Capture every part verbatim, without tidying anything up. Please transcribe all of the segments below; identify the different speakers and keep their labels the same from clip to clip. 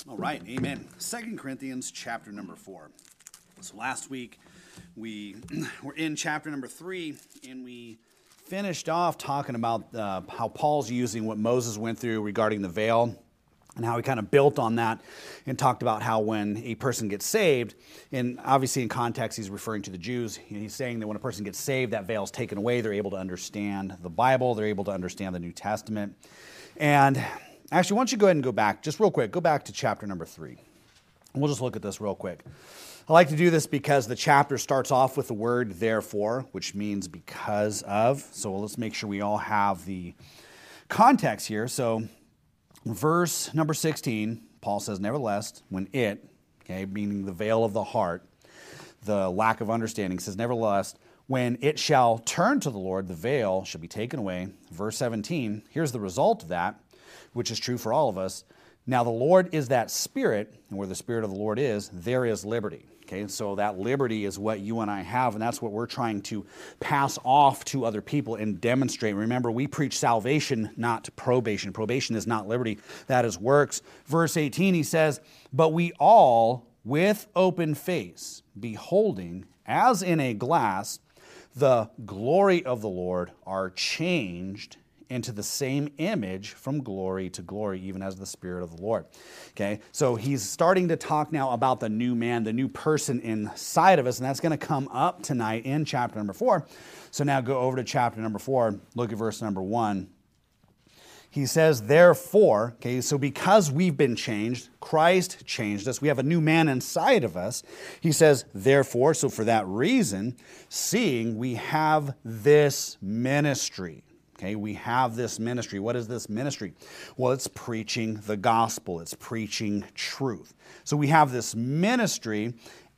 Speaker 1: All right, amen. Second Corinthians chapter number four. So last week we were in chapter number three, and we finished off talking about uh, how Paul's using what Moses went through regarding the veil, and how he kind of built on that and talked about how when a person gets saved, and obviously in context he's referring to the Jews, he's saying that when a person gets saved, that veil is taken away, they're able to understand the Bible, they're able to understand the New Testament. And actually, why don't you go ahead and go back, just real quick, go back to chapter number three. We'll just look at this real quick. I like to do this because the chapter starts off with the word therefore, which means because of. So let's make sure we all have the context here. So verse number sixteen, Paul says, nevertheless, when it, okay, meaning the veil of the heart, the lack of understanding, says, nevertheless, when it shall turn to the Lord, the veil shall be taken away. Verse seventeen, here's the result of that, which is true for all of us. Now the Lord is that Spirit, and where the Spirit of the Lord is, there is liberty. Okay, so that liberty is what you and I have, and that's what we're trying to pass off to other people and demonstrate. Remember, we preach salvation, not probation. Probation is not liberty, that is works. Verse eighteen, he says, but we all, with open face, beholding, as in a glass, the glory of the Lord, are changed into the same image from glory to glory, even as the Spirit of the Lord. Okay, so he's starting to talk now about the new man, the new person inside of us, and that's going to come up tonight in chapter number four. So now go over to chapter number four, look at verse number one. He says, therefore, okay, so because we've been changed, Christ changed us, we have a new man inside of us. He says, therefore, so for that reason, seeing we have this ministry. Okay, we have this ministry. What is this ministry? Well, it's preaching the gospel. It's preaching truth. So we have this ministry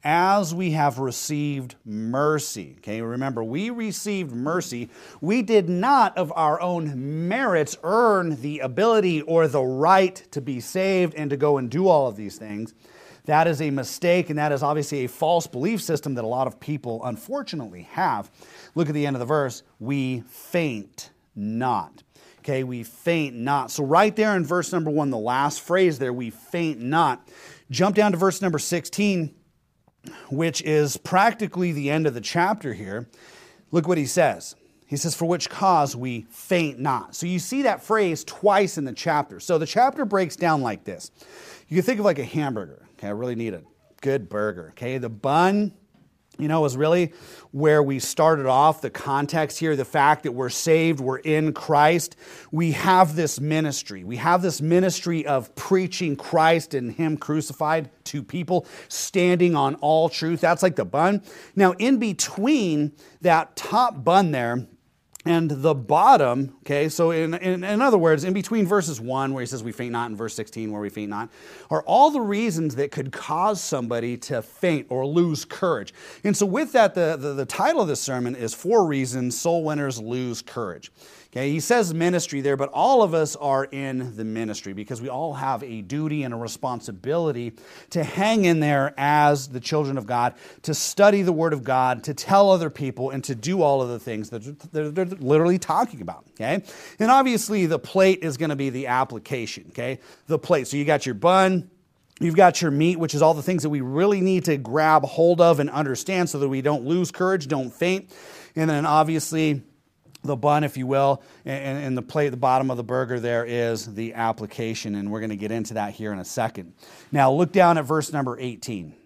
Speaker 1: as we have received mercy. Okay, remember, we received mercy. We did not of our own merits earn the ability or the right to be saved and to go and do all of these things. That is a mistake, and that is obviously a false belief system that a lot of people unfortunately have. Look at the end of the verse. We faint not. Okay, we faint not. So right there in verse number one, the last phrase there, we faint not. Jump down to verse number sixteen, which is practically the end of the chapter here. Look what he says. He says, for which cause we faint not. So you see that phrase twice in the chapter. So the chapter breaks down like this. You can think of like a hamburger. Okay, I really need a good burger. Okay, the bun, you know, is really where we started off, the context here, the fact that we're saved, we're in Christ. We have this ministry. We have this ministry of preaching Christ and Him crucified to people, standing on all truth. That's like the bun. Now, in between that top bun there and the bottom, okay, so in, in, in other words, in between verses one, where he says we faint not, and verse sixteen, where we faint not, are all the reasons that could cause somebody to faint or lose courage. And so with that, the, the, the title of this sermon is Four Reasons Soul Winners Lose Courage. Okay, he says ministry there, but all of us are in the ministry because we all have a duty and a responsibility to hang in there as the children of God, to study the Word of God, to tell other people, and to do all of the things that they're, they're literally talking about. Okay, and obviously the plate is going to be the application. Okay, the plate. So you got your bun. You've got your meat, which is all the things that we really need to grab hold of and understand so that we don't lose courage, don't faint. And then obviously the bun, if you will, and, and the plate, the bottom of the burger there is the application, and we're going to get into that here in a second. Now, look down at verse number eighteen.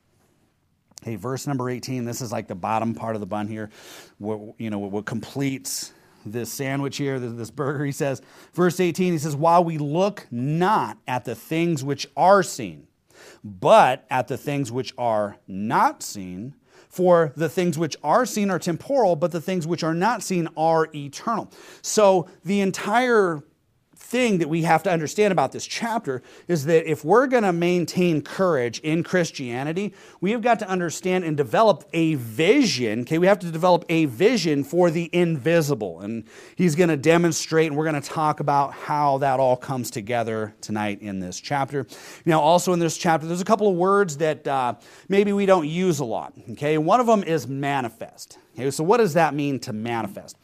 Speaker 1: Okay, verse number eighteen, this is like the bottom part of the bun here, what, you know, what completes this sandwich here, this burger. He says, verse eighteen, he says, while we look not at the things which are seen, but at the things which are not seen. For the things which are seen are temporal, but the things which are not seen are eternal. So the entire thing that we have to understand about this chapter is that if we're going to maintain courage in Christianity, we have got to understand and develop a vision. Okay, we have to develop a vision for the invisible. And he's going to demonstrate, and we're going to talk about how that all comes together tonight in this chapter. Now, also in this chapter, there's a couple of words that uh, maybe we don't use a lot. Okay, one of them is manifest. Okay, so what does that mean to manifest?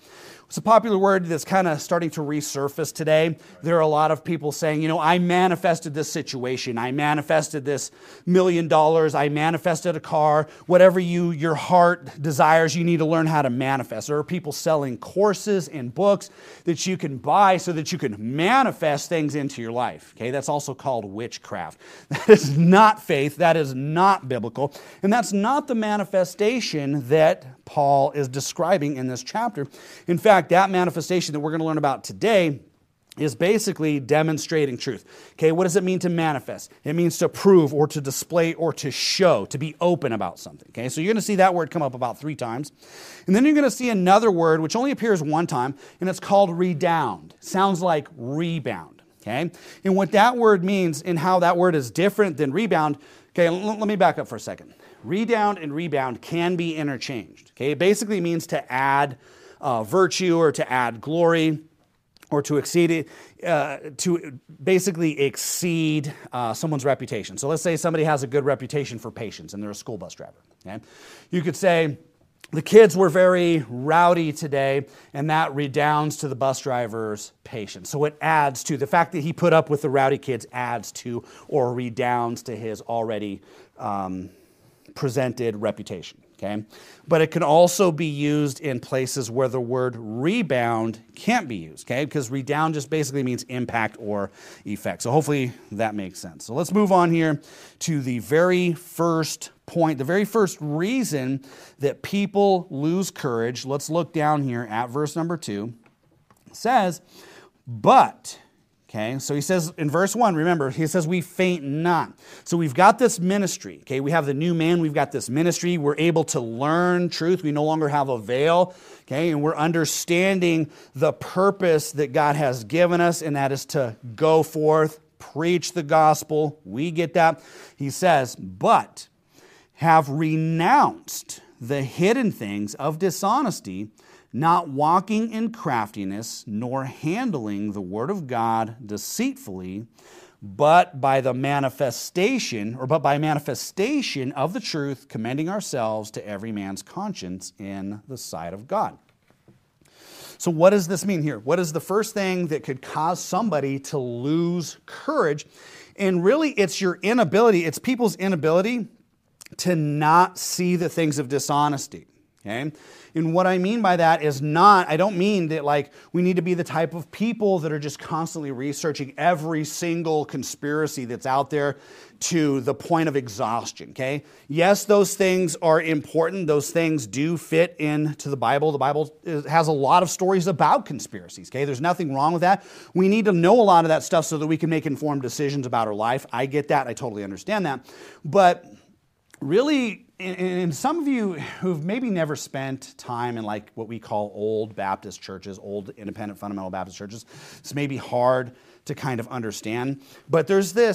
Speaker 1: It's a popular word that's kind of starting to resurface today. There are a lot of people saying, you know, I manifested this situation. I manifested this million dollars. I manifested a car. Whatever you your heart desires, you need to learn how to manifest. There are people selling courses and books that you can buy so that you can manifest things into your life. Okay, that's also called witchcraft. That is not faith. That is not biblical. And that's not the manifestation that Paul is describing in this chapter. In fact, that manifestation that we're going to learn about today is basically demonstrating truth. Okay, what does it mean to manifest? It means to prove or to display or to show, to be open about something. Okay, so you're going to see that word come up about three times. And then you're going to see another word which only appears one time, and it's called redound. Sounds like rebound. Okay, and what that word means and how that word is different than rebound. Okay, l- let me back up for a second. Redound and rebound can be interchanged. Okay, it basically means to add uh, virtue or to add glory or to exceed uh, to basically exceed uh, someone's reputation. So let's say somebody has a good reputation for patience and they're a school bus driver. Okay, you could say the kids were very rowdy today, and that redounds to the bus driver's patience. So it adds to the fact that he put up with the rowdy kids adds to or redounds to his already Um, presented reputation, okay? But it can also be used in places where the word rebound can't be used, okay? Because redound just basically means impact or effect. So hopefully that makes sense. So let's move on here to the very first point, the very first reason that people lose courage. Let's look down here at verse number two. It says, but... Okay, so he says in verse one, remember, he says we faint not. So we've got this ministry, okay? We have the new man, we've got this ministry. We're able to learn truth. We no longer have a veil, okay? And we're understanding the purpose that God has given us, and that is to go forth, preach the gospel. We get that. He says, but have renounced the hidden things of dishonesty, not walking in craftiness, nor handling the word of God deceitfully, but by the manifestation, or but by manifestation of the truth, commending ourselves to every man's conscience in the sight of God. So what does this mean here? What is the first thing that could cause somebody to lose courage? And really, it's your inability, it's people's inability to not see the things of dishonesty. Okay? And what I mean by that is not, I don't mean that like we need to be the type of people that are just constantly researching every single conspiracy that's out there to the point of exhaustion, okay? Yes, those things are important. Those things do fit into the Bible. The Bible has a lot of stories about conspiracies, okay? There's nothing wrong with that. We need to know a lot of that stuff so that we can make informed decisions about our life. I get that. I totally understand that. But really, and some of you who've maybe never spent time in like what we call old Baptist churches, old independent fundamental Baptist churches, it's maybe hard to kind of understand. But there's this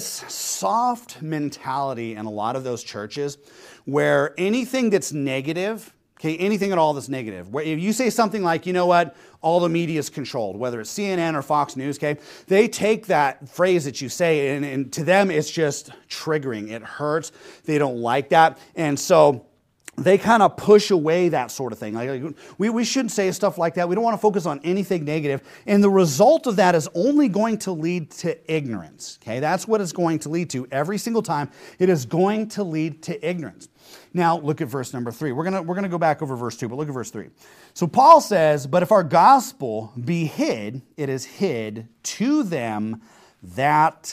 Speaker 1: soft mentality in a lot of those churches where anything that's negative, okay, anything at all that's negative, where if you say something like, you know what, all the media is controlled, whether it's C N N or Fox News, okay, they take that phrase that you say, and, and to them it's just triggering. It hurts. They don't like that. And so they kind of push away that sort of thing. Like, we, we shouldn't say stuff like that. We don't want to focus on anything negative. And the result of that is only going to lead to ignorance. Okay, that's what it's going to lead to every single time. It is going to lead to ignorance. Now, look at verse number three. We're going to we're going to go back over verse two, but look at verse three. So Paul says, but if our gospel be hid, it is hid to them that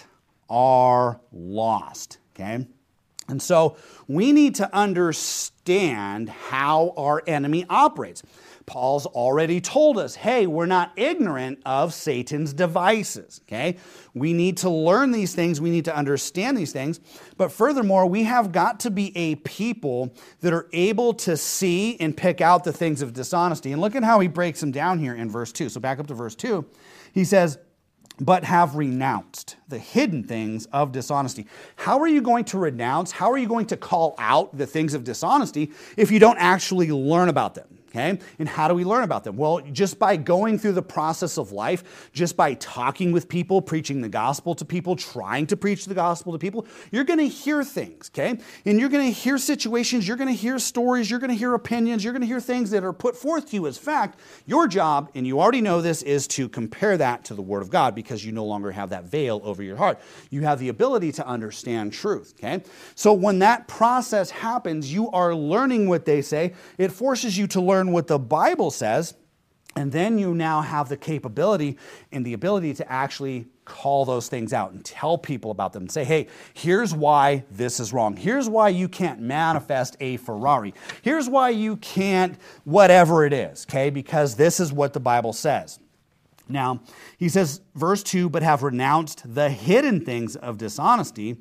Speaker 1: are lost. Okay? And so we need to understand how our enemy operates. Paul's already told us, hey, we're not ignorant of Satan's devices, okay? We need to learn these things. We need to understand these things. But furthermore, we have got to be a people that are able to see and pick out the things of dishonesty. And look at how he breaks them down here in verse two. So back up to verse two. He says, but have renounced the hidden things of dishonesty. How are you going to renounce? How are you going to call out the things of dishonesty if you don't actually learn about them? Okay? And how do we learn about them? Well, just by going through the process of life, just by talking with people, preaching the gospel to people, trying to preach the gospel to people, you're going to hear things, okay? And you're going to hear situations, you're going to hear stories, you're going to hear opinions, you're going to hear things that are put forth to you as fact. Your job, and you already know this, is to compare that to the Word of God because you no longer have that veil over your heart. You have the ability to understand truth, okay? So when that process happens, you are learning what they say. It forces you to learn what the Bible says, and then you now have the capability and the ability to actually call those things out and tell people about them and say, hey, here's why this is wrong. Here's why you can't manifest a Ferrari. Here's why you can't whatever it is, okay? Because this is what the Bible says. Now, he says, verse two, but have renounced the hidden things of dishonesty,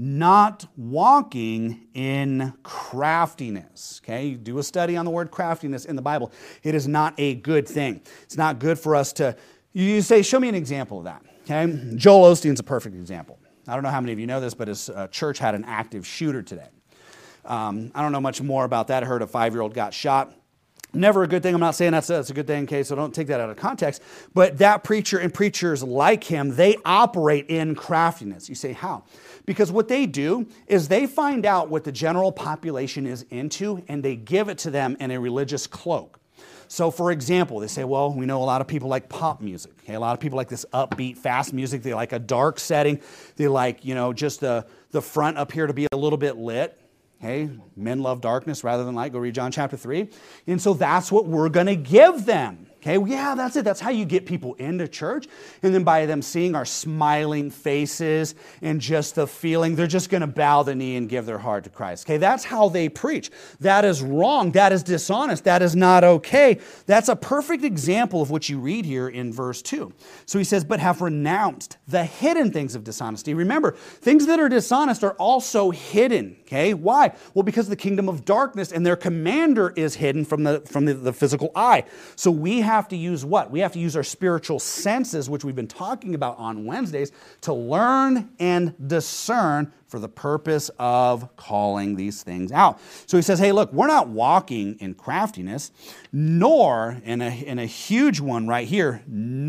Speaker 1: not walking in craftiness. Okay, you do a study on the word craftiness in the Bible. It is not a good thing. It's not good for us to, you say, show me an example of that. Okay, Joel Osteen's a perfect example. I don't know how many of you know this, but his uh, church had an active shooter today. Um, I don't know much more about that. I heard a five-year-old got shot. Never a good thing. I'm not saying that's a, that's a good thing, okay, so don't take that out of context. But that preacher and preachers like him, they operate in craftiness. You say, how? Because what they do is they find out what the general population is into, and they give it to them in a religious cloak. So, for example, they say, well, we know a lot of people like pop music. Okay? A lot of people like this upbeat, fast music. They like a dark setting. They like, you know, just the, the front up here to be a little bit lit. Okay, men love darkness rather than light. Go read John chapter three. And so that's what we're going to give them. Okay, well, yeah, that's it. That's how you get people into church. And then by them seeing our smiling faces and just the feeling, they're just going to bow the knee and give their heart to Christ. Okay, that's how they preach. That is wrong. That is dishonest. That is not okay. That's a perfect example of what you read here in verse two. So he says, but have renounced the hidden things of dishonesty. Remember, things that are dishonest are also hidden. Okay, why? Well, because the kingdom of darkness and their commander is hidden from the, from the, the physical eye. So we have to use what? We have to use our spiritual senses, which we've been talking about on Wednesdays, to learn and discern for the purpose of calling these things out. So he says, hey, look, we're not walking in craftiness, nor, in a, in a huge one right here,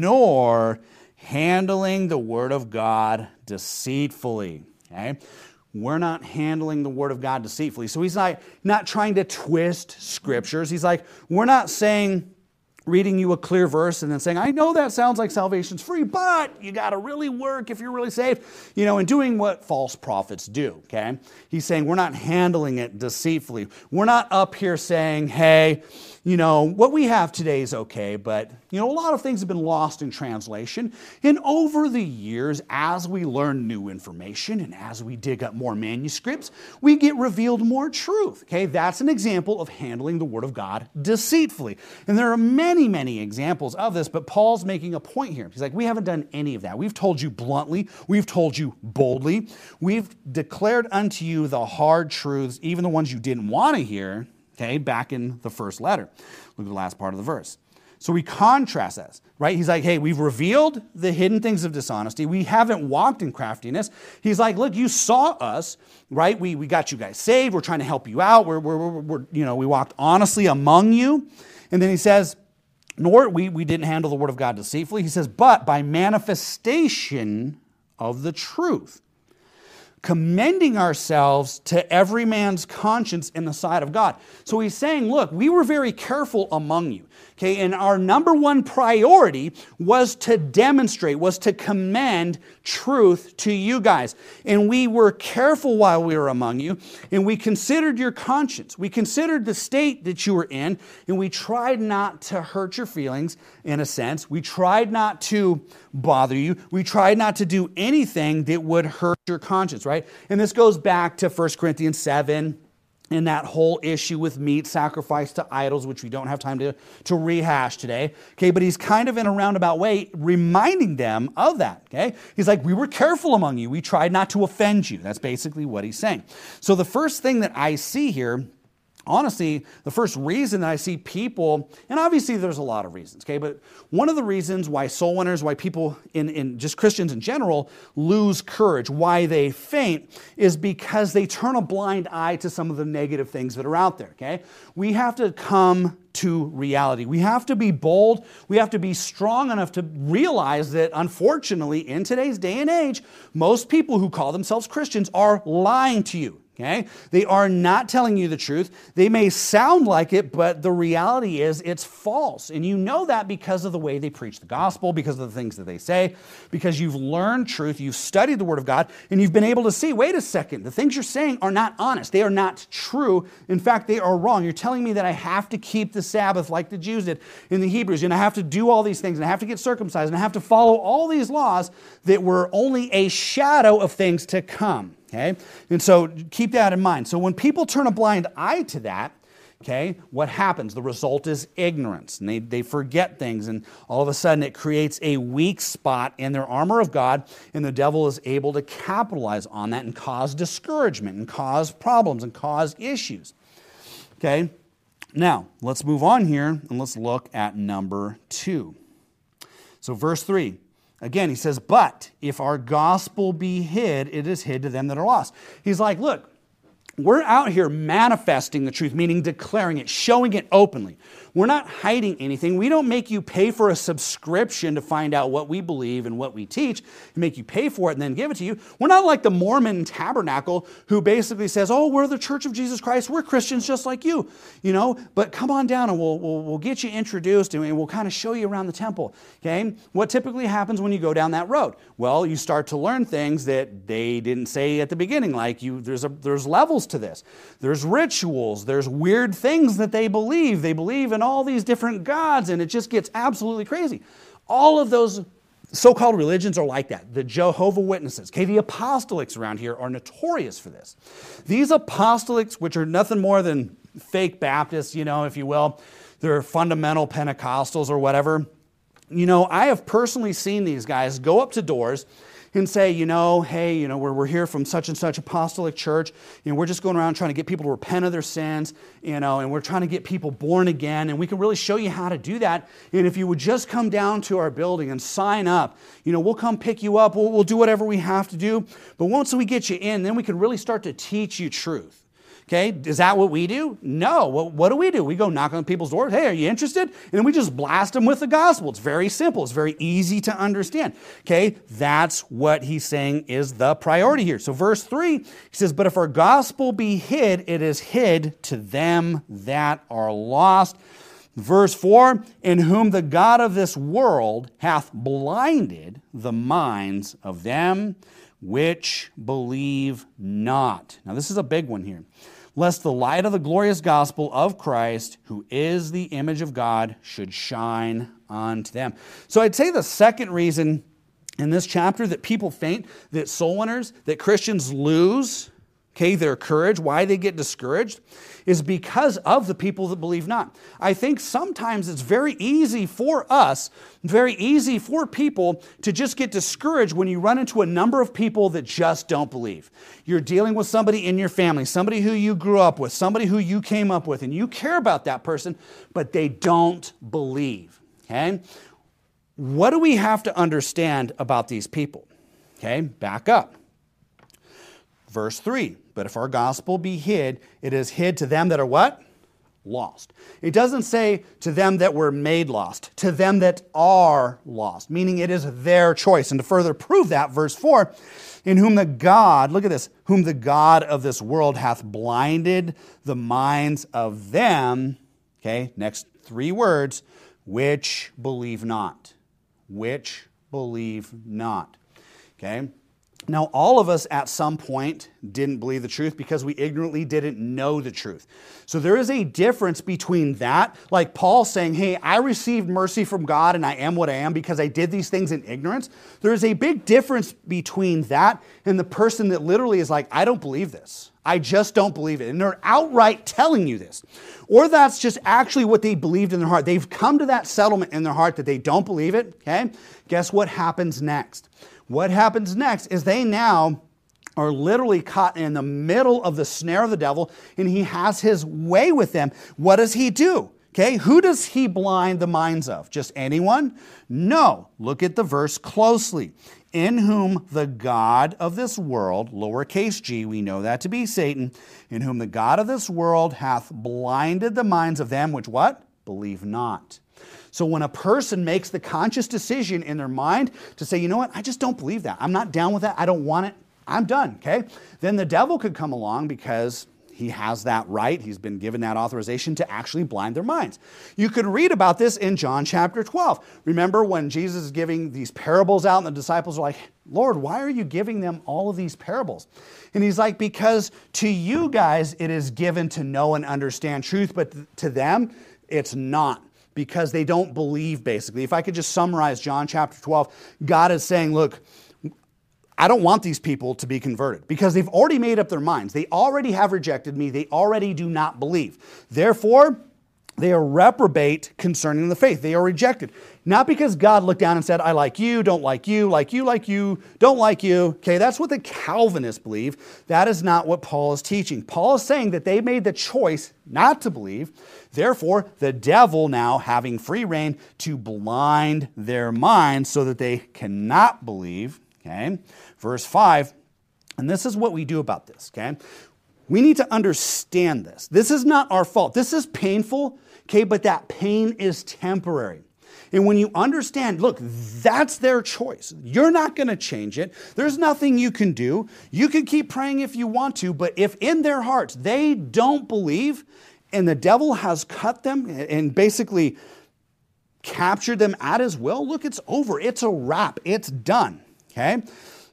Speaker 1: nor handling the word of God deceitfully. Okay? We're not handling the word of God deceitfully. So he's not, not trying to twist scriptures. He's like, we're not saying, reading you a clear verse and then saying, I know that sounds like salvation's free, but you got to really work if you're really saved, you know, and doing what false prophets do, okay? He's saying we're not handling it deceitfully. We're not up here saying, hey, you know, what we have today is okay, but, you know, a lot of things have been lost in translation. And over the years, as we learn new information and as we dig up more manuscripts, we get revealed more truth, okay? That's an example of handling the Word of God deceitfully. And there are many, many examples of this, but Paul's making a point here. He's like, we haven't done any of that. We've told you bluntly. We've told you boldly. We've declared unto you the hard truths, even the ones you didn't want to hear, okay, back in the first letter. Look at the last part of the verse. So we contrast that, right? He's like, hey, we've revealed the hidden things of dishonesty. We haven't walked in craftiness. He's like, look, you saw us, right? We, we got you guys saved. We're trying to help you out. We're, we're, we're, we're you know, we walked honestly among you. And then he says, nor we, we didn't handle the word of God deceitfully. He says, but by manifestation of the truth, commending ourselves to every man's conscience in the sight of God. So he's saying, look, we were very careful among you. Okay, and our number one priority was to demonstrate, was to commend truth to you guys. And we were careful while we were among you, and we considered your conscience. We considered the state that you were in, and we tried not to hurt your feelings, in a sense. We tried not to bother you. We tried not to do anything that would hurt your conscience, right? And this goes back to First Corinthians seven, and that whole issue with meat sacrificed to idols, which we don't have time to, to rehash today. Okay, but he's kind of in a roundabout way reminding them of that. Okay, he's like, we were careful among you. We tried not to offend you. That's basically what he's saying. So the first thing that I see here honestly, the first reason that I see people, and obviously there's a lot of reasons, okay, but one of the reasons why soul winners, why people in, in just Christians in general lose courage, why they faint, is because they turn a blind eye to some of the negative things that are out there, okay? We have to come to reality. We have to be bold. We have to be strong enough to realize that, unfortunately, in today's day and age, most people who call themselves Christians are lying to you. Okay? They are not telling you the truth. They may sound like it, but the reality is it's false. And you know that because of the way they preach the gospel, because of the things that they say, because you've learned truth, you've studied the Word of God, and you've been able to see, wait a second, the things you're saying are not honest. They are not true. In fact, they are wrong. You're telling me that I have to keep the Sabbath like the Jews did in the Hebrews, and I have to do all these things, and I have to get circumcised, and I have to follow all these laws that were only a shadow of things to come. Okay? And so keep that in mind. So when people turn a blind eye to that, okay, what happens? The result is ignorance. And they, they forget things, and all of a sudden it creates a weak spot in their armor of God, and the devil is able to capitalize on that and cause discouragement and cause problems and cause issues. Okay? Now, let's move on here and let's look at number two. So verse three. Again, he says, but if our gospel be hid, it is hid to them that are lost. He's like, look, we're out here manifesting the truth, meaning declaring it, showing it openly. We're not hiding anything. We don't make you pay for a subscription to find out what we believe and what we teach, and make you pay for it and then give it to you. We're not like the Mormon Tabernacle who basically says, oh, we're the Church of Jesus Christ. We're Christians just like you, you know, but come on down and we'll, we'll, we'll get you introduced and we'll kind of show you around the temple, okay? What typically happens when you go down that road? Well, you start to learn things that they didn't say at the beginning, like you, there's, a, there's levels to this. There's rituals. There's weird things that they believe. They believe in all these different gods, and it just gets absolutely crazy. All of those so-called religions are like that. The Jehovah Witnesses, okay, the apostolics around here are notorious for this. These apostolics, which are nothing more than fake Baptists, you know, if you will, they're fundamental Pentecostals or whatever. You know, I have personally seen these guys go up to doors and say, you know, hey, you know, we're, we're here from such and such apostolic church, you know, we're just going around trying to get people to repent of their sins, you know, and we're trying to get people born again, and we can really show you how to do that. And if you would just come down to our building and sign up, you know, we'll come pick you up, we'll, we'll do whatever we have to do, but once we get you in, then we can really start to teach you truth. Okay, is that what we do? No. What, what do we do? We go knock on people's doors. Hey, are you interested? And then we just blast them with the gospel. It's very simple. It's very easy to understand. Okay, that's what he's saying is the priority here. So verse three, he says, but if our gospel be hid, it is hid to them that are lost. Verse four, in whom the God of this world hath blinded the minds of them which believe not. Now this is a big one here. Lest the light of the glorious gospel of Christ, who is the image of God, should shine unto them. So I'd say the second reason in this chapter that people faint, that soul winners, that Christians lose, okay, their courage, why they get discouraged, is because of the people that believe not. I think sometimes it's very easy for us, very easy for people to just get discouraged when you run into a number of people that just don't believe. You're dealing with somebody in your family, somebody who you grew up with, somebody who you came up with, and you care about that person, but they don't believe, okay? What do we have to understand about these people? Okay, back up. Verse three, but if our gospel be hid, it is hid to them that are what? Lost. It doesn't say to them that were made lost, to them that are lost, meaning it is their choice. And to further prove that, verse four, in whom the God, look at this, whom the God of this world hath blinded the minds of them, okay, next three words, which believe not. Which believe not. Okay? Now, all of us at some point didn't believe the truth because we ignorantly didn't know the truth. So there is a difference between that, like Paul saying, hey, I received mercy from God and I am what I am because I did these things in ignorance. There is a big difference between that and the person that literally is like, I don't believe this. I just don't believe it. And they're outright telling you this. Or that's just actually what they believed in their heart. They've come to that settlement in their heart that they don't believe it, okay? Guess what happens next? What happens next is they now are literally caught in the middle of the snare of the devil, and he has his way with them. What does he do? Okay, who does he blind the minds of? Just anyone? No. Look at the verse closely. In whom the God of this world, lowercase g, we know that to be Satan, in whom the God of this world hath blinded the minds of them which what? Believe not. So when a person makes the conscious decision in their mind to say, you know what, I just don't believe that. I'm not down with that. I don't want it. I'm done, okay? Then the devil could come along because he has that right. He's been given that authorization to actually blind their minds. You could read about this in John chapter twelve. Remember when Jesus is giving these parables out and the disciples are like, Lord, why are you giving them all of these parables? And he's like, because to you guys it is given to know and understand truth, but to them it's not, because they don't believe, basically. If I could just summarize John chapter twelve, God is saying, look, I don't want these people to be converted because they've already made up their minds. They already have rejected me. They already do not believe. Therefore, they are reprobate concerning the faith. They are rejected. Not because God looked down and said, I like you, don't like you, like you, like you, don't like you. Okay, that's what the Calvinists believe. That is not what Paul is teaching. Paul is saying that they made the choice not to believe. Therefore, the devil now having free reign to blind their minds so that they cannot believe. Okay, verse five, and this is what we do about this, okay? We need to understand this. This is not our fault. This is painful, okay, but that pain is temporary. And when you understand, look, that's their choice. You're not going to change it. There's nothing you can do. You can keep praying if you want to, but if in their hearts they don't believe and the devil has cut them and basically captured them at his will, look, it's over. It's a wrap. It's done. Okay,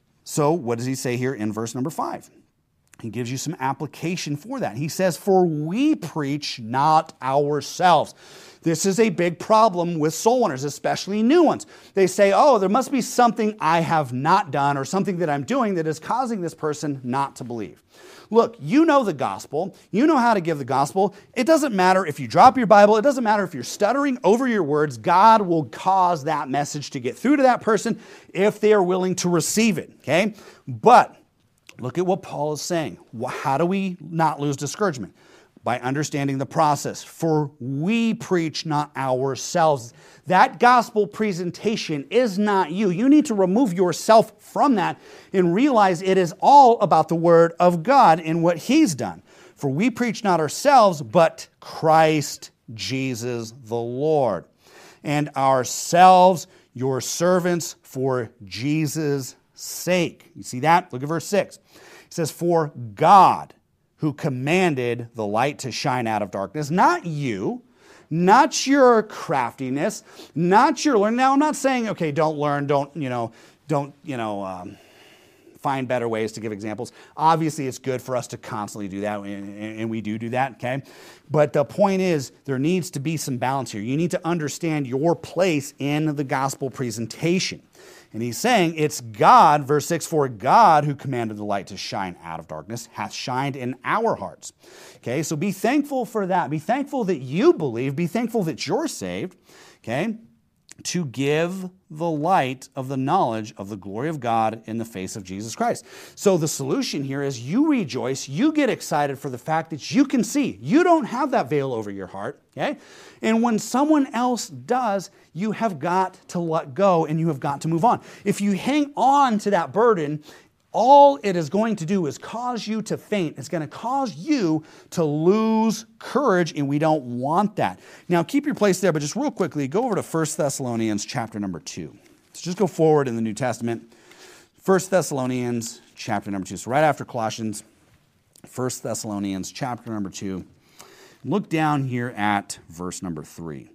Speaker 1: so what does he say here in verse number five? He gives you some application for that. He says, for we preach not ourselves. This is a big problem with soul winners, especially new ones. They say, oh, there must be something I have not done or something that I'm doing that is causing this person not to believe. Look, you know the gospel. You know how to give the gospel. It doesn't matter if you drop your Bible. It doesn't matter if you're stuttering over your words. God will cause that message to get through to that person if they are willing to receive it, okay? But look at what Paul is saying. How do we not lose discouragement? By understanding the process. For we preach not ourselves. That gospel presentation is not you. You need to remove yourself from that and realize it is all about the word of God and what he's done. For we preach not ourselves, but Christ Jesus the Lord. And ourselves, your servants, for Jesus' sake. You see that? Look at verse six. It says, for God, who commanded the light to shine out of darkness. Not you, not your craftiness, not your learning. Now, I'm not saying, okay, don't learn, don't, you know, don't, you know, um, find better ways to give examples. Obviously, it's good for us to constantly do that, and, and we do do that, okay? But the point is, there needs to be some balance here. You need to understand your place in the gospel presentation. And he's saying it's God, verse six, for God who commanded the light to shine out of darkness hath shined in our hearts. Okay, so be thankful for that. Be thankful that you believe. Be thankful that you're saved. Okay, to give the light of the knowledge of the glory of God in the face of Jesus Christ. So the solution here is you rejoice, you get excited for the fact that you can see. You don't have that veil over your heart, okay? And when someone else does, you have got to let go and you have got to move on. If you hang on to that burden, all it is going to do is cause you to faint. It's going to cause you to lose courage, and we don't want that. Now, keep your place there, but just real quickly, go over to First Thessalonians chapter number two. So just go forward in the New Testament. First Thessalonians chapter number two. So right after Colossians, First Thessalonians chapter number two. Look down here at verse number three.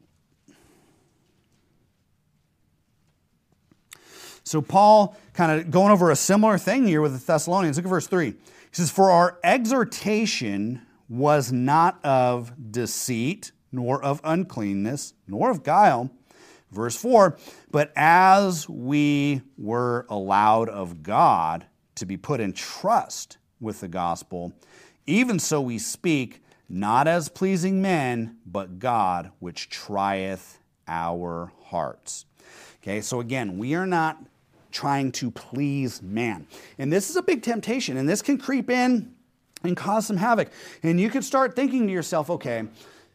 Speaker 1: So Paul kind of going over a similar thing here with the Thessalonians. Look at verse three. He says, for our exhortation was not of deceit, nor of uncleanness, nor of guile. Verse four, but as we were allowed of God to be put in trust with the gospel, even so we speak, not as pleasing men, but God, which trieth our hearts. Okay, so again, we are not trying to please man. And this is a big temptation, and this can creep in and cause some havoc. And you could start thinking to yourself, okay,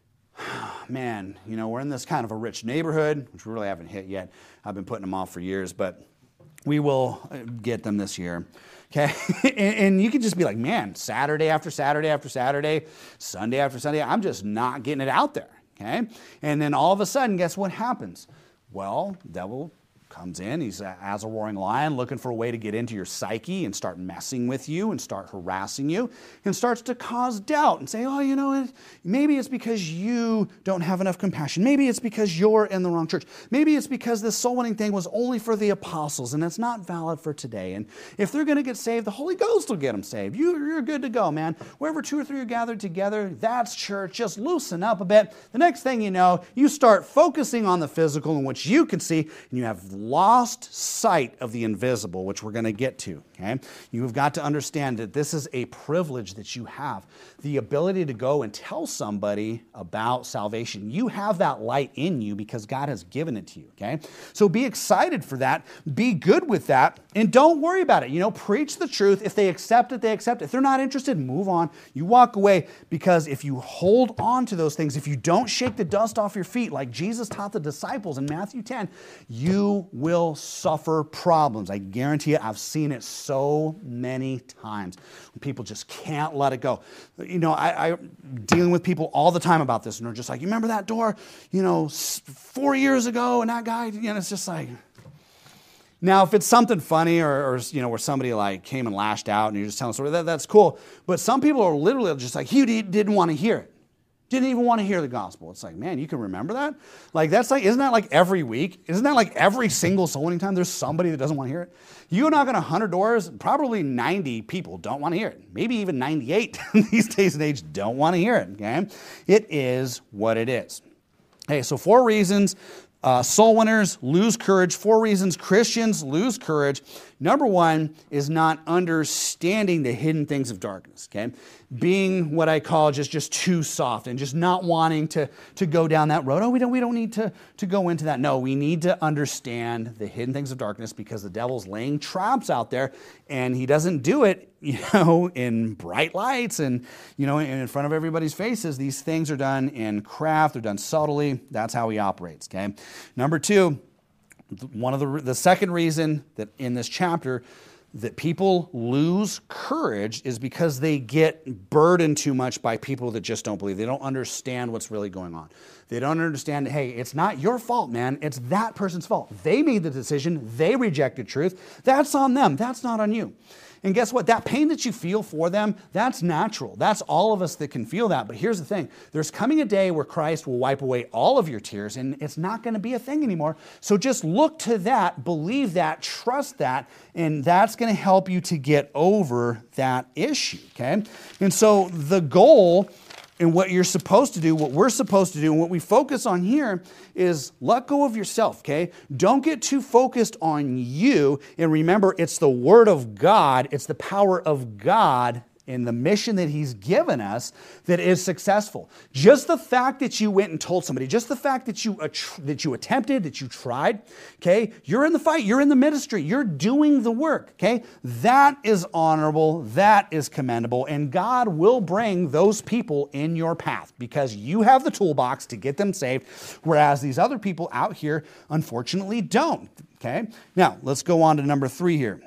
Speaker 1: man, you know, we're in this kind of a rich neighborhood, which we really haven't hit yet. I've been putting them off for years, but we will get them this year. Okay, and, and you could just be like, man, Saturday after Saturday after Saturday, Sunday after Sunday, I'm just not getting it out there. Okay, and then all of a sudden, guess what happens? Well, the devil comes in, he's as a roaring lion looking for a way to get into your psyche and start messing with you and start harassing you and starts to cause doubt and say, oh, you know, maybe it's because you don't have enough compassion. Maybe it's because you're in the wrong church. Maybe it's because this soul winning thing was only for the apostles and it's not valid for today. And if they're going to get saved, the Holy Ghost will get them saved. You, you're good to go, man. Wherever two or three are gathered together, that's church. Just loosen up a bit. The next thing you know, you start focusing on the physical and what you can see, and you have lost sight of the invisible, which we're going to get to. Okay? You've got to understand that this is a privilege that you have. The ability to go and tell somebody about salvation. You have that light in you because God has given it to you. Okay? So be excited for that. Be good with that. And don't worry about it. You know, preach the truth. If they accept it, they accept it. If they're not interested, move on. You walk away, because if you hold on to those things, if you don't shake the dust off your feet like Jesus taught the disciples in Matthew ten, you will suffer problems. I guarantee you, I've seen it so many times. People just can't let it go. You know, I, I'm dealing with people all the time about this, and they're just like, you remember that door, you know, four years ago, and that guy, you know, it's just like... Now, if it's something funny or, or, you know, where somebody like came and lashed out and you're just telling a story, that, that's cool. But some people are literally just like, he didn't want to hear it. Didn't even want to hear the gospel. It's like, man, you can remember that? Like, that's like, isn't that like every week? Isn't that like every single soul winning time there's somebody that doesn't want to hear it? You knock on one hundred doors, probably ninety people don't want to hear it. Maybe even ninety-eight these days and age don't want to hear it, okay? It is what it is. Okay, so four reasons Uh, soul winners lose courage. Four reasons Christians lose courage. Number one is not understanding the hidden things of darkness, okay? Being what I call just, just too soft and just not wanting to, to go down that road. Oh, we don't, we don't need to, to go into that. No, we need to understand the hidden things of darkness because the devil's laying traps out there, and he doesn't do it, you know, in bright lights and, you know, in front of everybody's faces. These things are done in craft. They're done subtly. That's how he operates, okay? Number two, one of the, the second reason that in this chapter that people lose courage is because they get burdened too much by people that just don't believe. They don't understand what's really going on. They don't understand, hey, it's not your fault, man. It's that person's fault. They made the decision. They rejected truth. That's on them. That's not on you. And guess what? That pain that you feel for them, that's natural. That's all of us that can feel that. But here's the thing. There's coming a day where Christ will wipe away all of your tears, and it's not going to be a thing anymore. So just look to that, believe that, trust that, and that's going to help you to get over that issue, okay? And so the goal and what you're supposed to do, what we're supposed to do, and what we focus on here is let go of yourself, okay? Don't get too focused on you. And remember, it's the Word of God, it's the power of God in the mission that He's given us that is successful. Just the fact that you went and told somebody, just the fact that you that you attempted, that you tried, okay? You're in the fight, you're in the ministry, you're doing the work, okay? That is honorable, that is commendable, and God will bring those people in your path because you have the toolbox to get them saved, whereas these other people out here, unfortunately, don't, okay? Now, let's go on to number three here.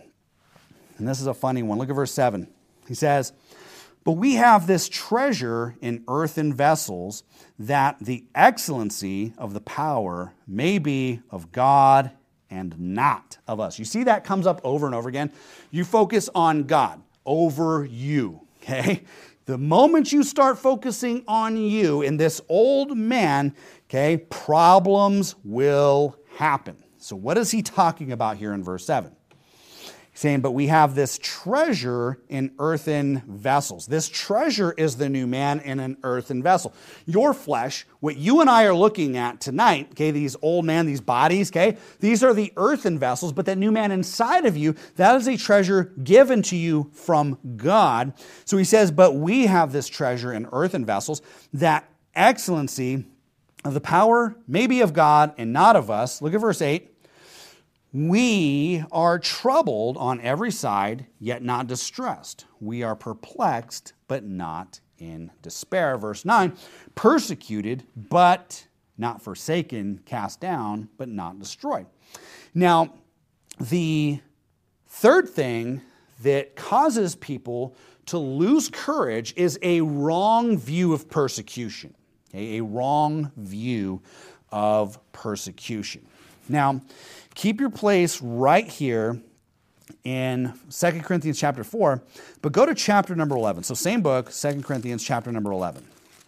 Speaker 1: And this is a funny one. Look at verse seven. He says, but we have this treasure in earthen vessels, that the excellency of the power may be of God and not of us. You see that comes up over and over again. You focus on God over you, okay? The moment you start focusing on you in this old man, okay, problems will happen. So what is he talking about here in verse seven? Saying, but we have this treasure in earthen vessels. This treasure is the new man in an earthen vessel. Your flesh, what you and I are looking at tonight, okay, these old man, these bodies, okay, these are the earthen vessels, but that new man inside of you, that is a treasure given to you from God. So he says, but we have this treasure in earthen vessels, that excellency of the power may be of God and not of us. Look at verse eight. We are troubled on every side, yet not distressed. We are perplexed, but not in despair. Verse nine, persecuted, but not forsaken, cast down, but not destroyed. Now, the third thing that causes people to lose courage is a wrong view of persecution. Okay? A wrong view of persecution. Now, keep your place right here in Second Corinthians chapter four, but go to chapter number eleven. So same book, Second Corinthians chapter number eleven.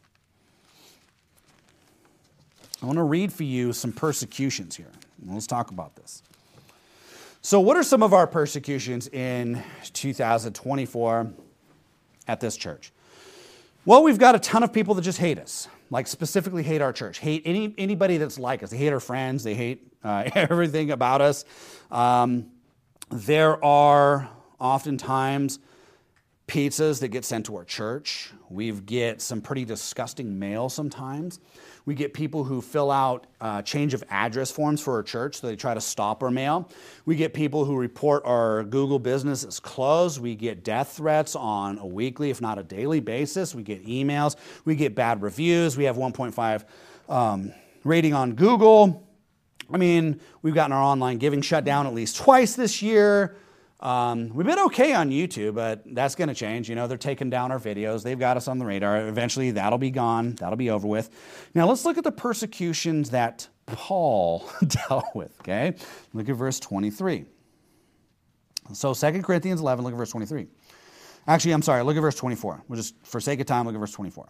Speaker 1: I want to read for you some persecutions here. Let's talk about this. So what are some of our persecutions in two thousand twenty-four at this church? Well, we've got a ton of people that just hate us, like specifically hate our church, hate any anybody that's like us. They hate our friends. They hate uh, everything about us. Um, there are oftentimes pizzas that get sent to our church. We get some pretty disgusting mail sometimes. We get people who fill out uh, change of address forms for our church, so they try to stop our mail. We get people who report our Google business as closed. We get death threats on a weekly, if not a daily basis. We get emails. We get bad reviews. We have one point five um, rating on Google. I mean, we've gotten our online giving shut down at least twice this year. Um, we've been okay on YouTube, but that's going to change. You know, they're taking down our videos. They've got us on the radar. Eventually, that'll be gone. That'll be over with. Now, let's look at the persecutions that Paul dealt with, okay? Look at verse twenty-three. So, Second Corinthians eleven, look at verse twenty-three. Actually, I'm sorry, look at verse twenty-four. We'll just, for sake of time, look at verse twenty-four.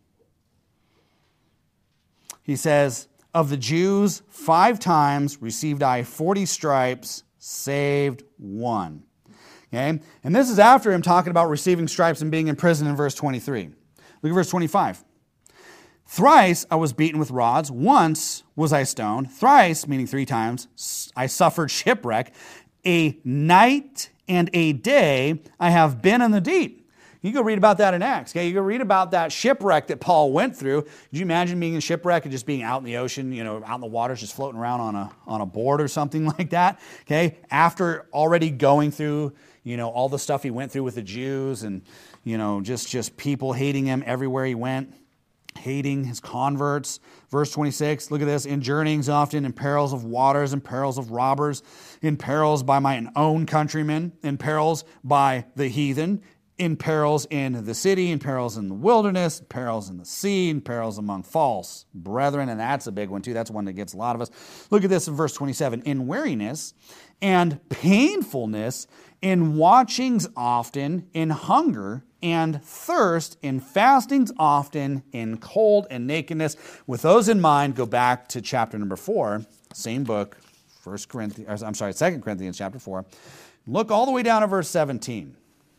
Speaker 1: He says, of the Jews, five times received I forty stripes, saved one. Okay? And this is after him talking about receiving stripes and being in prison in verse twenty-three. Look at verse twenty-five. Thrice I was beaten with rods. Once was I stoned. Thrice, meaning three times, I suffered shipwreck. A night and a day I have been in the deep. You go read about that in Acts. Okay? You go read about that shipwreck that Paul went through. Could you imagine being in shipwreck and just being out in the ocean, you know, out in the waters, just floating around on a on a board or something like that? Okay, after already going through, you know, all the stuff he went through with the Jews and, you know, just just people hating him everywhere he went, hating his converts. Verse twenty-six. Look at this: in journeyings often, in perils of waters, in perils of robbers, in perils by my own countrymen, in perils by the heathen, in perils in the city, in perils in the wilderness, in perils in the sea, in perils among false brethren. And that's a big one too. That's one that gets a lot of us. Look at this in verse twenty-seven. In weariness and painfulness, in watchings often, in hunger and thirst, in fastings often, in cold and nakedness. With those in mind, go back to chapter number four, same book, First Corinthians, I'm sorry, Second Corinthians chapter four. Look all the way down to verse seventeen.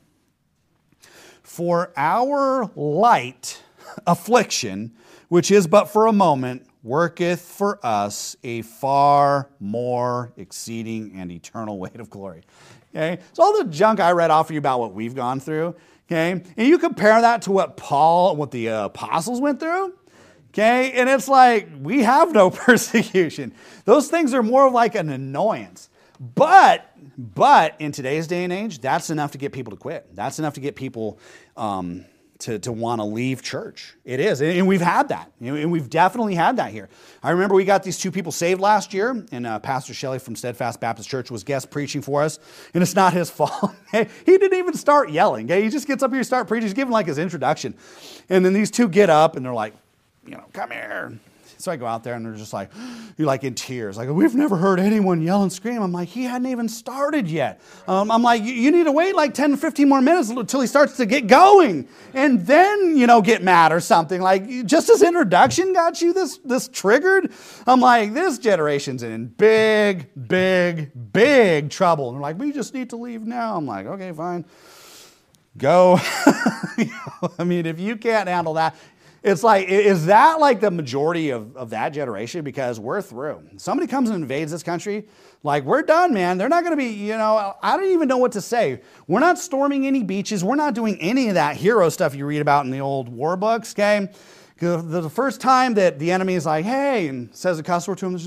Speaker 1: For our light affliction, which is but for a moment, worketh for us a far more exceeding and eternal weight of glory. Okay? So all the junk I read off of you about what we've gone through, okay? And you compare that to what Paul, what the uh, apostles went through, okay? And it's like, we have no persecution. Those things are more of like an annoyance. But, but in today's day and age, that's enough to get people to quit. That's enough to get people um, to, to want to leave church. It is. And we've had that. And we've definitely had that here. I remember we got these two people saved last year, and uh, Pastor Shelley from Steadfast Baptist Church was guest preaching for us, and it's not his fault. He didn't even start yelling. Okay? He just gets up here and start preaching. He's giving like his introduction. And then these two get up, and they're like, you know, come here. So I go out there and they're just like, you're like in tears. Like, we've never heard anyone yell and scream. I'm like, he hadn't even started yet. Um, I'm like, you need to wait like ten to fifteen more minutes until he starts to get going. And then, you know, get mad or something. Like, just his introduction got you this, this triggered. I'm like, this generation's in big, big, big trouble. And they're like, we just need to leave now. I'm like, okay, fine. Go. I mean, if you can't handle that. It's like, is that like the majority of, of that generation? Because we're through. Somebody comes and invades this country, like, we're done, man. They're not going to be, you know, I don't even know what to say. We're not storming any beaches. We're not doing any of that hero stuff you read about in the old war books, okay? The first time that the enemy is like, hey, and says a cuss word to him, says, oh,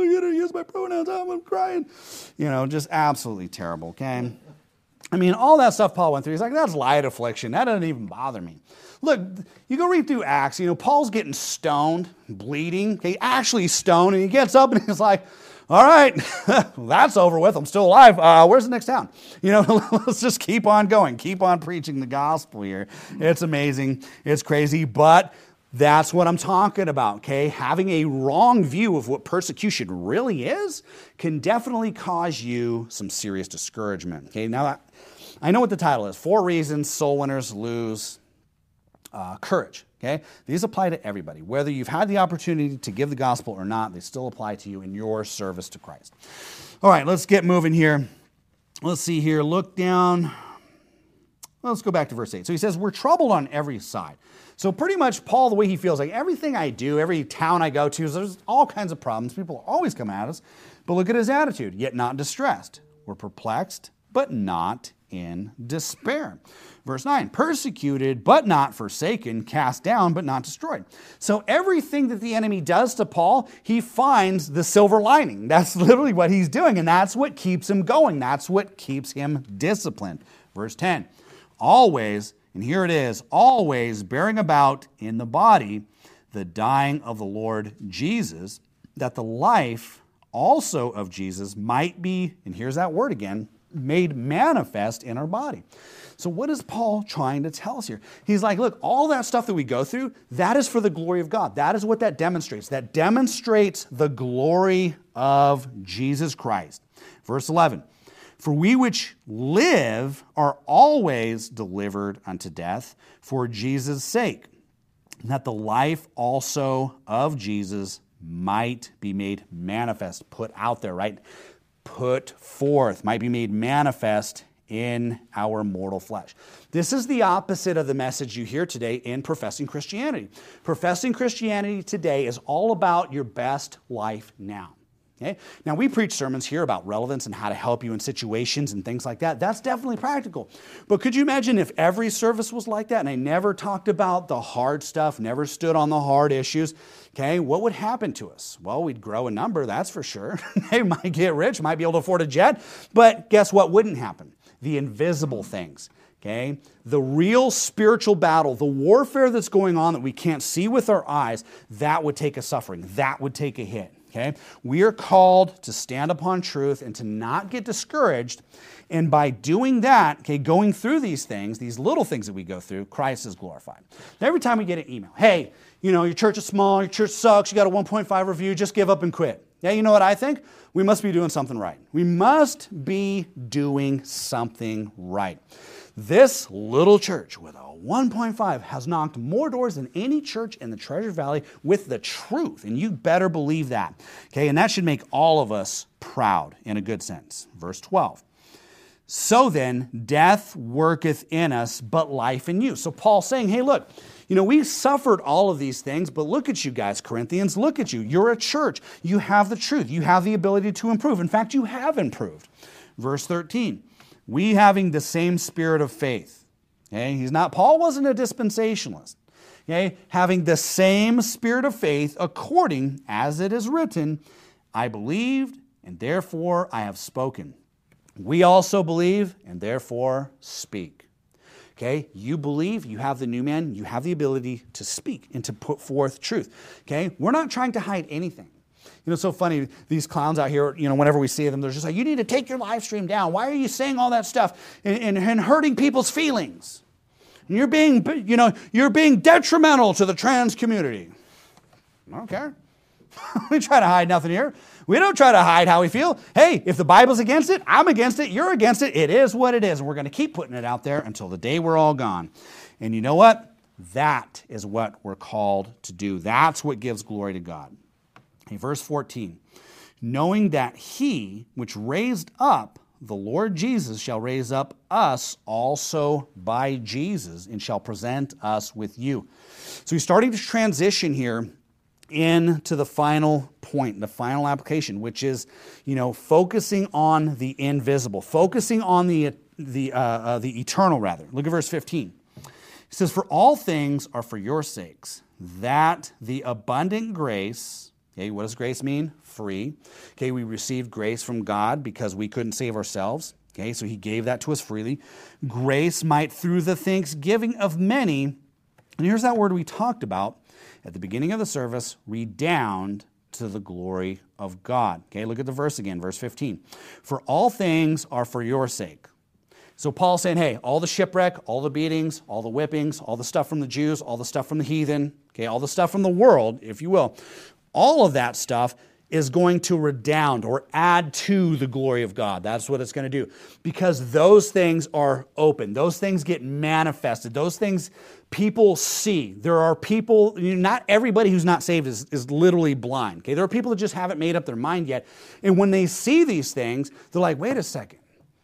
Speaker 1: oh, you gotta use my pronouns. Oh, I'm crying. You know, just absolutely terrible, okay? I mean, all that stuff Paul went through, he's like, that's light affliction. That doesn't even bother me. Look, you go read through Acts, you know, Paul's getting stoned, bleeding. Okay, actually stoned, and he gets up and he's like, all right, that's over with. I'm still alive. Uh, where's the next town? You know, let's just keep on going. Keep on preaching the gospel here. It's amazing. It's crazy, but that's what I'm talking about, okay? Having a wrong view of what persecution really is can definitely cause you some serious discouragement, okay? Now, I know what the title is. Four reasons soul winners lose uh, courage, okay? These apply to everybody. Whether you've had the opportunity to give the gospel or not, they still apply to you in your service to Christ. All right, let's get moving here. Let's see here. Look down. Let's go back to verse eight. So he says, we're troubled on every side. So pretty much Paul, the way he feels, like everything I do, every town I go to, there's all kinds of problems. People always come at us. But look at his attitude, yet not distressed. We're perplexed, but not in despair. Verse nine, persecuted, but not forsaken, cast down, but not destroyed. So everything that the enemy does to Paul, he finds the silver lining. That's literally what he's doing, and that's what keeps him going. That's what keeps him disciplined. Verse ten, always, and here it is, always bearing about in the body the dying of the Lord Jesus, that the life also of Jesus might be, and here's that word again, made manifest in our body. So what is Paul trying to tell us here? He's like, look, all that stuff that we go through, that is for the glory of God. That is what that demonstrates. That demonstrates the glory of Jesus Christ. Verse eleven, for we which live are always delivered unto death for Jesus' sake, that the life also of Jesus might be made manifest, put out there, right? Put forth, might be made manifest in our mortal flesh. This is the opposite of the message you hear today in professing Christianity. Professing Christianity today is all about your best life now. Okay? Now, we preach sermons here about relevance and how to help you in situations and things like that. That's definitely practical. But could you imagine if every service was like that and I never talked about the hard stuff, never stood on the hard issues? Okay, what would happen to us? Well, we'd grow in number, that's for sure. They might get rich, might be able to afford a jet. But guess what wouldn't happen? The invisible things. Okay? The real spiritual battle, the warfare that's going on that we can't see with our eyes, that would take a suffering. That would take a hit. Okay? We are called to stand upon truth and to not get discouraged. And by doing that, okay, going through these things, these little things that we go through, Christ is glorified. Every time we get an email, hey, you know, your church is small, your church sucks, you got a one point five review, just give up and quit. Yeah, you know what I think? We must be doing something right. We must be doing something right. This little church with a one point five has knocked more doors than any church in the Treasure Valley with the truth, and you better believe that. Okay, and that should make all of us proud in a good sense. Verse twelve. So then, death worketh in us, but life in you. So Paul's saying, hey, look, you know, we suffered all of these things, but look at you guys, Corinthians, look at you. You're a church. You have the truth. You have the ability to improve. In fact, you have improved. Verse thirteen. We having the same spirit of faith. Okay, he's not, Paul wasn't a dispensationalist. Okay, having the same spirit of faith, according as it is written, I believed, and therefore I have spoken. We also believe, and therefore speak. Okay, you believe, you have the new man, you have the ability to speak and to put forth truth. Okay, we're not trying to hide anything. You know, it's so funny, these clowns out here, you know, whenever we see them, they're just like, you need to take your live stream down. Why are you saying all that stuff and, and, and hurting people's feelings? And you're being, you know, you're being detrimental to the trans community. I don't care. We try to hide nothing here. We don't try to hide how we feel. Hey, if the Bible's against it, I'm against it, you're against it. It is what it is. And we're going to keep putting it out there until the day we're all gone. And you know what? That is what we're called to do. That's what gives glory to God. Okay, verse fourteen, knowing that he which raised up the Lord Jesus shall raise up us also by Jesus and shall present us with you. So he's starting to transition here into the final point, the final application, which is, you know, focusing on the invisible, focusing on the, the, uh, uh, the eternal rather. Look at verse fifteen. It says, for all things are for your sakes, that the abundant grace Okay, what does grace mean? Free. Okay, we received grace from God because we couldn't save ourselves. Okay, so he gave that to us freely. Grace might, through the thanksgiving of many, and here's that word we talked about at the beginning of the service, redound to the glory of God. Okay, look at the verse again, verse fifteen. For all things are for your sake. So Paul's saying, hey, all the shipwreck, all the beatings, all the whippings, all the stuff from the Jews, all the stuff from the heathen, okay, all the stuff from the world, if you will, all of that stuff is going to redound or add to the glory of God. That's what it's going to do. Because those things are open. Those things get manifested. Those things people see. There are people, you know, not everybody who's not saved is, is literally blind. Okay, there are people that just haven't made up their mind yet. And when they see these things, they're like, wait a second.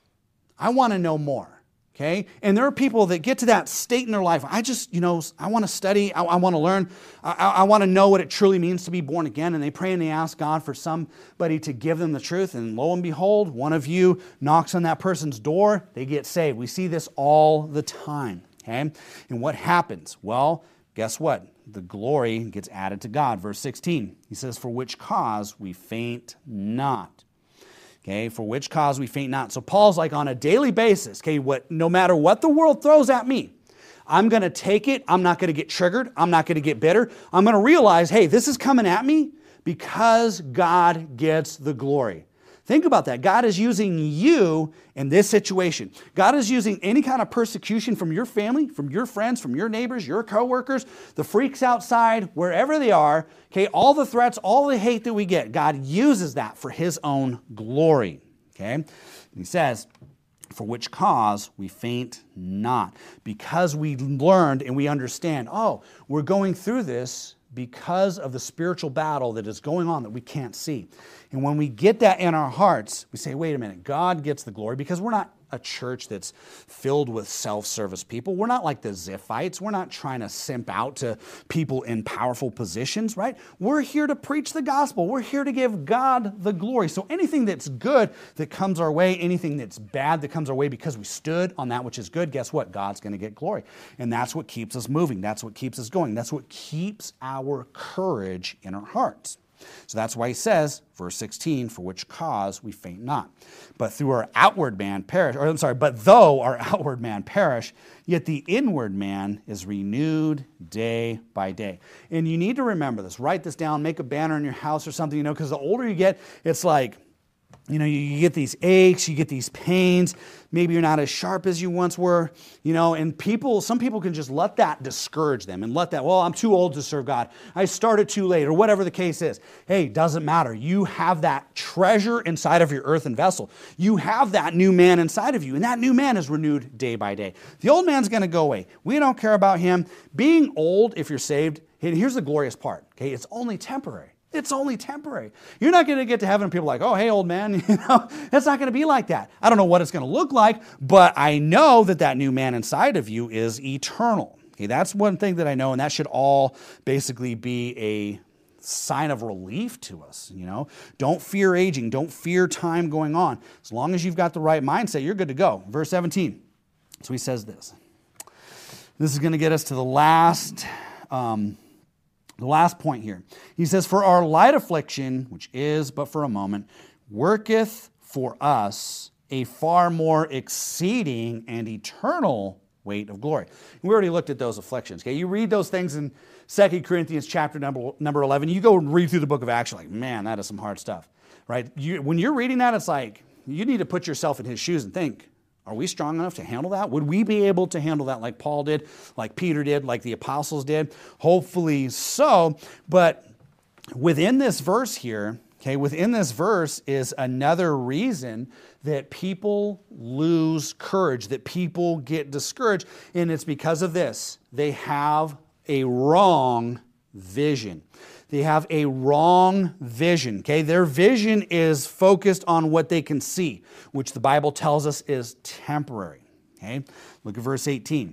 Speaker 1: I want to know more. Okay? And there are people that get to that state in their life. I just, you know, I want to study. I, I want to learn. I, I want to know what it truly means to be born again. And they pray and they ask God for somebody to give them the truth. And lo and behold, one of you knocks on that person's door. They get saved. We see this all the time. Okay? And what happens? Well, guess what? The glory gets added to God. Verse sixteen, he says, for which cause we faint not. Okay, for which cause we faint not. So Paul's like on a daily basis, okay, what, no matter what the world throws at me, I'm going to take it. I'm not going to get triggered. I'm not going to get bitter. I'm going to realize, hey, this is coming at me because God gets the glory. Think about that. God is using you in this situation. God is using any kind of persecution from your family, from your friends, from your neighbors, your coworkers, the freaks outside, wherever they are. Okay, all the threats, all the hate that we get, God uses that for his own glory. Okay, and he says, for which cause we faint not. Because we learned and we understand, oh, we're going through this because of the spiritual battle that is going on that we can't see. And when we get that in our hearts, we say, wait a minute, God gets the glory, because we're not a church that's filled with self-service people. We're not like the Ziphites. We're not trying to simp out to people in powerful positions, right? We're here to preach the gospel. We're here to give God the glory. So anything that's good that comes our way, anything that's bad that comes our way because we stood on that which is good, guess what? God's going to get glory. And that's what keeps us moving. That's what keeps us going. That's what keeps our courage in our hearts. So that's why he says, verse sixteen, for which cause we faint not. But through our outward man perish, or I'm sorry, but though our outward man perish, yet the inward man is renewed day by day. And you need to remember this. Write this down, make a banner in your house or something, you know, because the older you get, it's like, you know, you, you get these aches, you get these pains. Maybe you're not as sharp as you once were, you know, and people, some people can just let that discourage them and let that, well, I'm too old to serve God. I started too late, or whatever the case is. Hey, doesn't matter. You have that treasure inside of your earthen vessel. You have that new man inside of you, and that new man is renewed day by day. The old man's going to go away. We don't care about him. Being old, if you're saved, and here's the glorious part, okay, it's only temporary. It's only temporary. You're not going to get to heaven and people are like, oh, hey, old man, you know, it's not going to be like that. I don't know what it's going to look like, but I know that that new man inside of you is eternal. Okay, that's one thing that I know, and that should all basically be a sign of relief to us, you know. Don't fear aging. Don't fear time going on. As long as you've got the right mindset, you're good to go. Verse seventeen. So he says this. This is going to get us to the last... Um, The last point here. He says, for our light affliction, which is but for a moment, worketh for us a far more exceeding and eternal weight of glory. We already looked at those afflictions. Okay, you read those things in Second Corinthians chapter number, number eleven. You go and read through the book of Acts, like, man, that is some hard stuff. Right? You, when you're reading that, it's like, you need to put yourself in his shoes and think, are we strong enough to handle that? Would we be able to handle that like Paul did, like Peter did, like the apostles did? Hopefully so. But within this verse here, okay, within this verse is another reason that people lose courage, that people get discouraged, and it's because of this. They have a wrong vision. They have a wrong vision, okay? Their vision is focused on what they can see, which the Bible tells us is temporary, okay? Look at verse eighteen.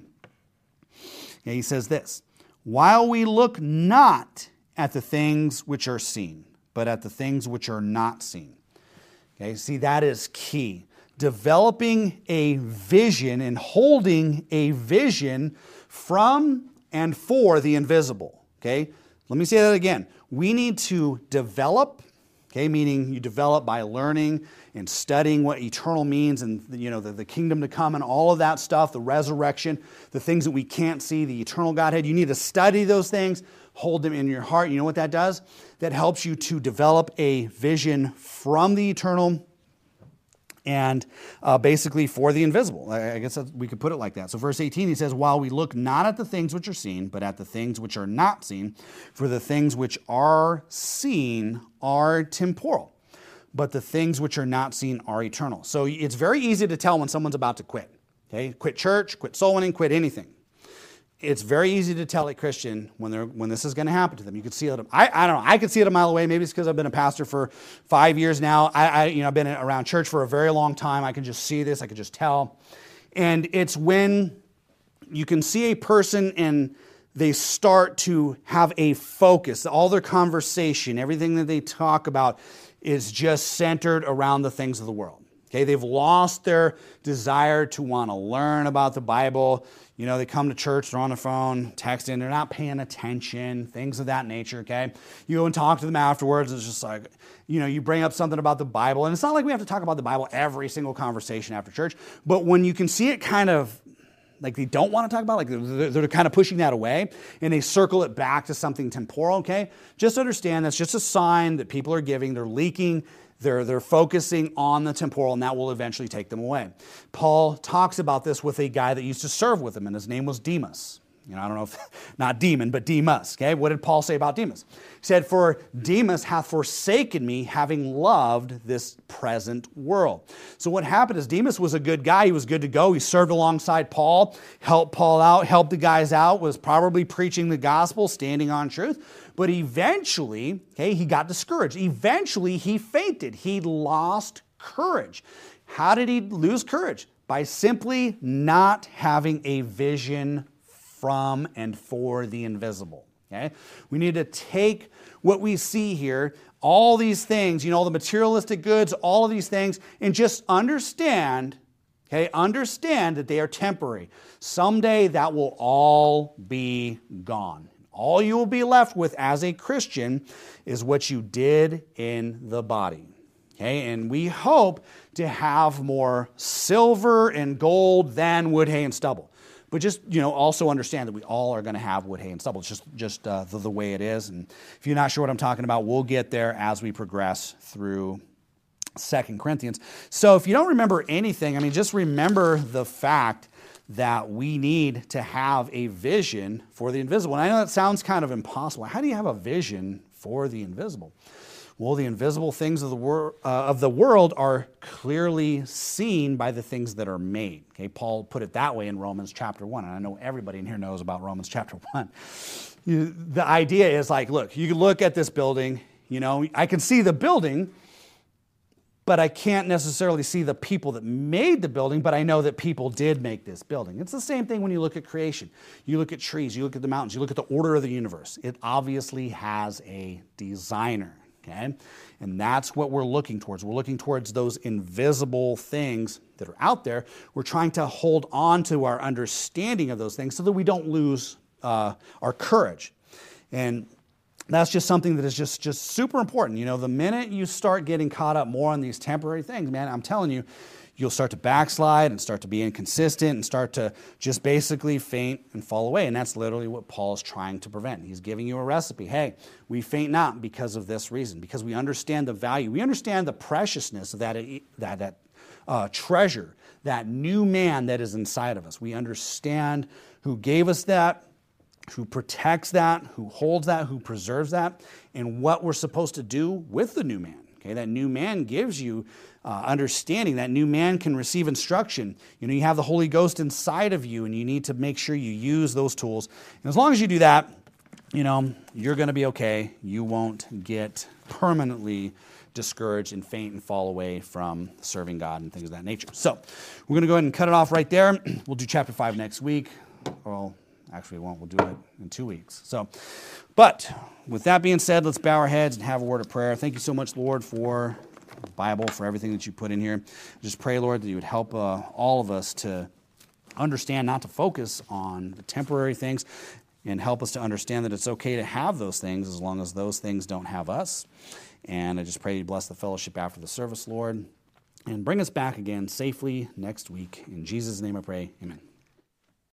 Speaker 1: Okay, he says this, while we look not at the things which are seen, but at the things which are not seen. Okay, see, that is key. Developing a vision and holding a vision from and for the invisible, okay? Let me say that again. We need to develop, okay, meaning you develop by learning and studying what eternal means and, you know, the, the kingdom to come and all of that stuff, the resurrection, the things that we can't see, the eternal Godhead. You need to study those things, hold them in your heart. You know what that does? That helps you to develop a vision from the eternal and uh, basically for the invisible. I guess that we could put it like that. So verse eighteen, he says, while we look not at the things which are seen, but at the things which are not seen, for the things which are seen are temporal, but the things which are not seen are eternal. So it's very easy to tell when someone's about to quit. Okay, quit church, quit soul winning, quit anything. It's very easy to tell a Christian when they're when this is going to happen to them. You can see it. I, I don't know. I can see it a mile away. Maybe it's because I've been a pastor for five years now. I, I you know I've been around church for a very long time. I can just see this. I can just tell. And it's when you can see a person and they start to have a focus. All their conversation, everything that they talk about, is just centered around the things of the world. Okay, they've lost their desire to want to learn about the Bible. You know, they come to church, they're on the phone, texting, they're not paying attention, things of that nature, okay? You go and talk to them afterwards, it's just like, you know, you bring up something about the Bible, and it's not like we have to talk about the Bible every single conversation after church, but when you can see it kind of, like they don't want to talk about, like they're, they're kind of pushing that away, and they circle it back to something temporal, okay? Just understand that's just a sign that people are giving, they're leaking, They're, they're focusing on the temporal, and that will eventually take them away. Paul talks about this with a guy that used to serve with him, and his name was Demas. You know, I don't know if, not demon, but Demas. Okay, what did Paul say about Demas? He said, for Demas hath forsaken me, having loved this present world. So what happened is Demas was a good guy. He was good to go. He served alongside Paul, helped Paul out, helped the guys out, was probably preaching the gospel, standing on truth. But eventually, okay, he got discouraged. Eventually, he fainted. He lost courage. How did he lose courage? By simply not having a vision from and for the invisible. Okay? We need to take what we see here, all these things, you know, the materialistic goods, all of these things, and just understand, okay, understand that they are temporary. Someday that will all be gone. All you will be left with as a Christian is what you did in the body. Okay, and we hope to have more silver and gold than wood, hay, and stubble. But just, you know, also understand that we all are going to have wood, hay, and stubble. It's just, just uh, the, the way it is. And if you're not sure what I'm talking about, we'll get there as we progress through Second Corinthians. So if you don't remember anything, I mean, just remember the fact that we need to have a vision for the invisible. And I know that sounds kind of impossible. How do you have a vision for the invisible? Well, the invisible things of the, wor- uh, of the world are clearly seen by the things that are made. Okay, Paul put it that way in Romans chapter one, and I know everybody in here knows about Romans chapter one. You, the idea is like, look, you can look at this building, you know, I can see the building, but I can't necessarily see the people that made the building, but I know that people did make this building. It's the same thing when you look at creation. You look at trees, you look at the mountains, you look at the order of the universe. It obviously has a designer, okay? And that's what we're looking towards. We're looking towards those invisible things that are out there. We're trying to hold on to our understanding of those things so that we don't lose uh, our courage. And that's just something that is just, just super important. You know, the minute you start getting caught up more on these temporary things, man, I'm telling you, you'll start to backslide and start to be inconsistent and start to just basically faint and fall away. And that's literally what Paul is trying to prevent. He's giving you a recipe. Hey, we faint not because of this reason, because we understand the value. We understand the preciousness of that, that, that uh, treasure, that new man that is inside of us. We understand who gave us that, who protects that, who holds that, who preserves that, and what we're supposed to do with the new man. Okay, that new man gives you uh, understanding. That new man can receive instruction. You know, you have the Holy Ghost inside of you, and you need to make sure you use those tools. And as long as you do that, you know, you're going to be okay. You won't get permanently discouraged and faint and fall away from serving God and things of that nature. So we're going to go ahead and cut it off right there. We'll do chapter five next week. Well, actually, we won't. We'll do it in two weeks. So, but with that being said, let's bow our heads and have a word of prayer. Thank you so much, Lord, for the Bible, for everything that you put in here. Just pray, Lord, that you would help uh, all of us to understand not to focus on the temporary things. and help us to understand that it's okay to have those things as long as those things don't have us. And I just pray you bless the fellowship after the service, Lord, and bring us back again safely next week. In Jesus' name I pray, amen.